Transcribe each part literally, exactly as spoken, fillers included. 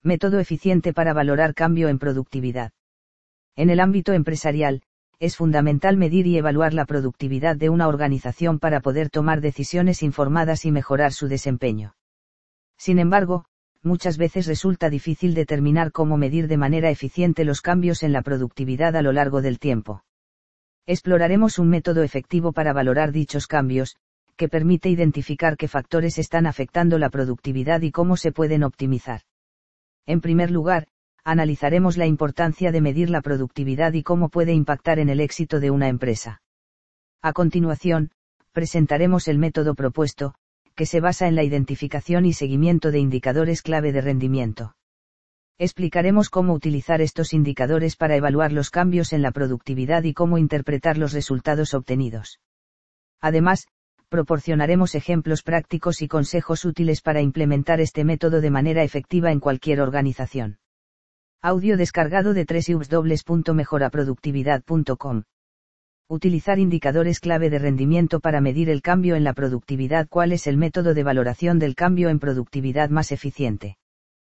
Método eficiente para valorar cambio en productividad. En el ámbito empresarial, es fundamental medir y evaluar la productividad de una organización para poder tomar decisiones informadas y mejorar su desempeño. Sin embargo, muchas veces resulta difícil determinar cómo medir de manera eficiente los cambios en la productividad a lo largo del tiempo. Exploraremos un método efectivo para valorar dichos cambios, que permite identificar qué factores están afectando la productividad y cómo se pueden optimizar. En primer lugar, analizaremos la importancia de medir la productividad y cómo puede impactar en el éxito de una empresa. A continuación, presentaremos el método propuesto, que se basa en la identificación y seguimiento de indicadores clave de rendimiento. Explicaremos cómo utilizar estos indicadores para evaluar los cambios en la productividad y cómo interpretar los resultados obtenidos. Además, proporcionaremos ejemplos prácticos y consejos útiles para implementar este método de manera efectiva en cualquier organización. Audio descargado de doble u doble u doble u punto mejora productividad punto com. Utilizar indicadores clave de rendimiento para medir el cambio en la productividad. ¿Cuál es el método de valoración del cambio en productividad más eficiente?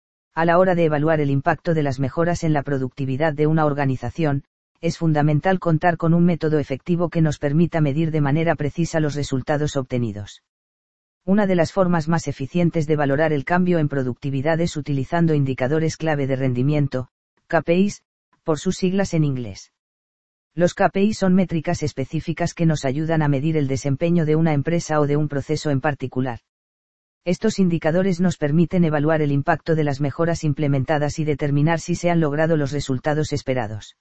A la hora de evaluar el impacto de las mejoras en la productividad de una organización, es fundamental contar con un método efectivo que nos permita medir de manera precisa los resultados obtenidos. Una de las formas más eficientes de valorar el cambio en productividad es utilizando indicadores clave de rendimiento, K P Is, por sus siglas en inglés. Los K P I son métricas específicas que nos ayudan a medir el desempeño de una empresa o de un proceso en particular. Estos indicadores nos permiten evaluar el impacto de las mejoras implementadas y determinar si se han logrado los resultados esperados.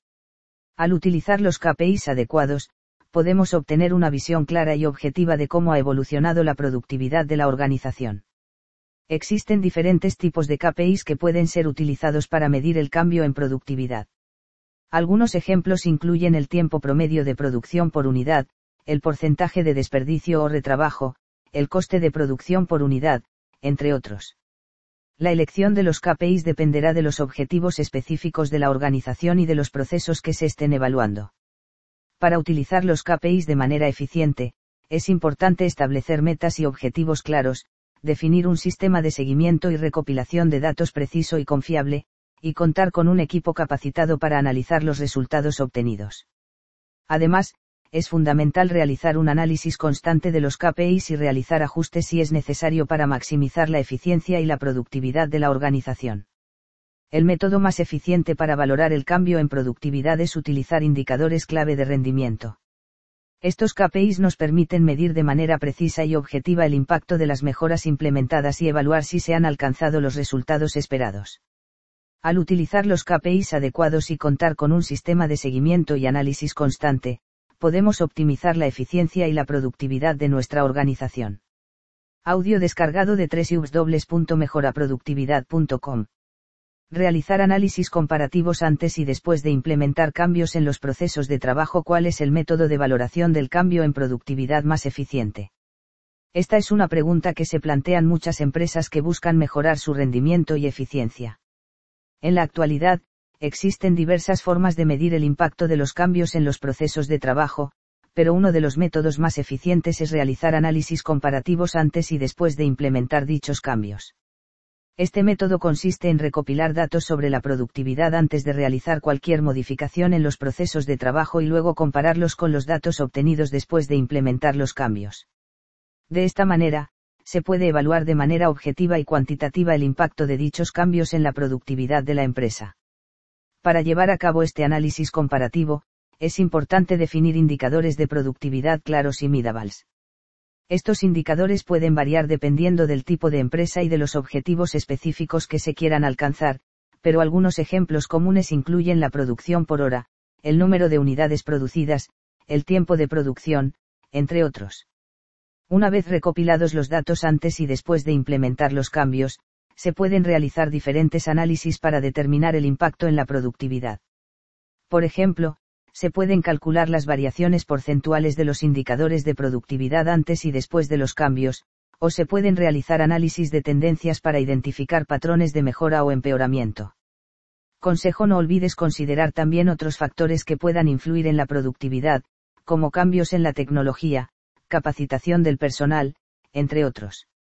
Al utilizar los K P Is adecuados, podemos obtener una visión clara y objetiva de cómo ha evolucionado la productividad de la organización. Existen diferentes tipos de K P Is que pueden ser utilizados para medir el cambio en productividad. Algunos ejemplos incluyen el tiempo promedio de producción por unidad, el porcentaje de desperdicio o retrabajo, el coste de producción por unidad, entre otros. La elección de los K P Is dependerá de los objetivos específicos de la organización y de los procesos que se estén evaluando. Para utilizar los K P Is de manera eficiente, es importante establecer metas y objetivos claros, definir un sistema de seguimiento y recopilación de datos preciso y confiable, y contar con un equipo capacitado para analizar los resultados obtenidos. Además, es fundamental realizar un análisis constante de los K P Is y realizar ajustes si es necesario para maximizar la eficiencia y la productividad de la organización. El método más eficiente para valorar el cambio en productividad es utilizar indicadores clave de rendimiento. Estos K P Is nos permiten medir de manera precisa y objetiva el impacto de las mejoras implementadas y evaluar si se han alcanzado los resultados esperados. Al utilizar los K P Is adecuados y contar con un sistema de seguimiento y análisis constante, podemos optimizar la eficiencia y la productividad de nuestra organización. Audio descargado de doble u doble u doble u punto mejora productividad punto com. Realizar análisis comparativos antes y después de implementar cambios en los procesos de trabajo. ¿Cuál es el método de valoración del cambio en productividad más eficiente? Esta es una pregunta que se plantean muchas empresas que buscan mejorar su rendimiento y eficiencia. En la actualidad, existen diversas formas de medir el impacto de los cambios en los procesos de trabajo, pero uno de los métodos más eficientes es realizar análisis comparativos antes y después de implementar dichos cambios. Este método consiste en recopilar datos sobre la productividad antes de realizar cualquier modificación en los procesos de trabajo y luego compararlos con los datos obtenidos después de implementar los cambios. De esta manera, se puede evaluar de manera objetiva y cuantitativa el impacto de dichos cambios en la productividad de la empresa. Para llevar a cabo este análisis comparativo, es importante definir indicadores de productividad claros y medibles. Estos indicadores pueden variar dependiendo del tipo de empresa y de los objetivos específicos que se quieran alcanzar, pero algunos ejemplos comunes incluyen la producción por hora, el número de unidades producidas, el tiempo de producción, entre otros. Una vez recopilados los datos antes y después de implementar los cambios, se pueden realizar diferentes análisis para determinar el impacto en la productividad. Por ejemplo, se pueden calcular las variaciones porcentuales de los indicadores de productividad antes y después de los cambios, o se pueden realizar análisis de tendencias para identificar patrones de mejora o empeoramiento. Consejo: no olvides considerar también otros factores que puedan influir en la productividad, como cambios en la tecnología, capacitación del personal, entre otros.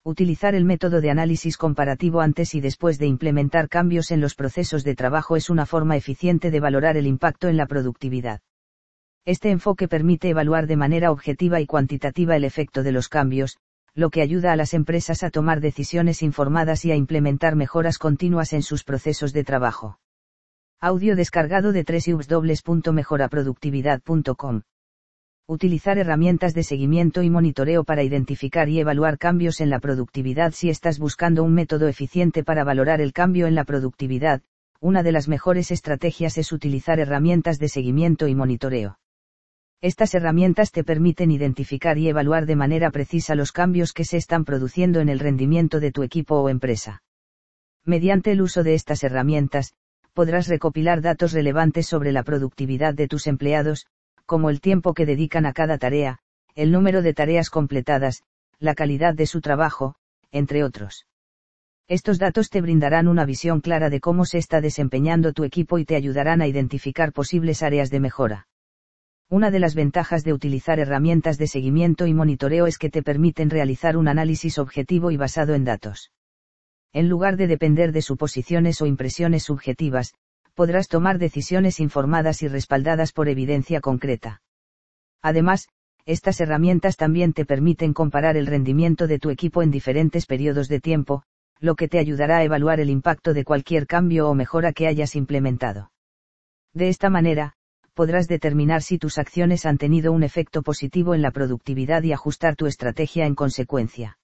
Utilizar el método de análisis comparativo antes y después de implementar cambios en los procesos de trabajo es una forma eficiente de valorar el impacto en la productividad. Este enfoque permite evaluar de manera objetiva y cuantitativa el efecto de los cambios, lo que ayuda a las empresas a tomar decisiones informadas y a implementar mejoras continuas en sus procesos de trabajo. Audio descargado de doble u doble u doble u punto mejora productividad punto com. Utilizar herramientas de seguimiento y monitoreo para identificar y evaluar cambios en la productividad. Si estás buscando un método eficiente para valorar el cambio en la productividad, una de las mejores estrategias es utilizar herramientas de seguimiento y monitoreo. Estas herramientas te permiten identificar y evaluar de manera precisa los cambios que se están produciendo en el rendimiento de tu equipo o empresa. Mediante el uso de estas herramientas, podrás recopilar datos relevantes sobre la productividad de tus empleados, como el tiempo que dedican a cada tarea, el número de tareas completadas, la calidad de su trabajo, entre otros. Estos datos te brindarán una visión clara de cómo se está desempeñando tu equipo y te ayudarán a identificar posibles áreas de mejora. Una de las ventajas de utilizar herramientas de seguimiento y monitoreo es que te permiten realizar un análisis objetivo y basado en datos. En lugar de depender de suposiciones o impresiones subjetivas, podrás tomar decisiones informadas y respaldadas por evidencia concreta. Además, estas herramientas también te permiten comparar el rendimiento de tu equipo en diferentes periodos de tiempo, lo que te ayudará a evaluar el impacto de cualquier cambio o mejora que hayas implementado. De esta manera, podrás determinar si tus acciones han tenido un efecto positivo en la productividad y ajustar tu estrategia en consecuencia.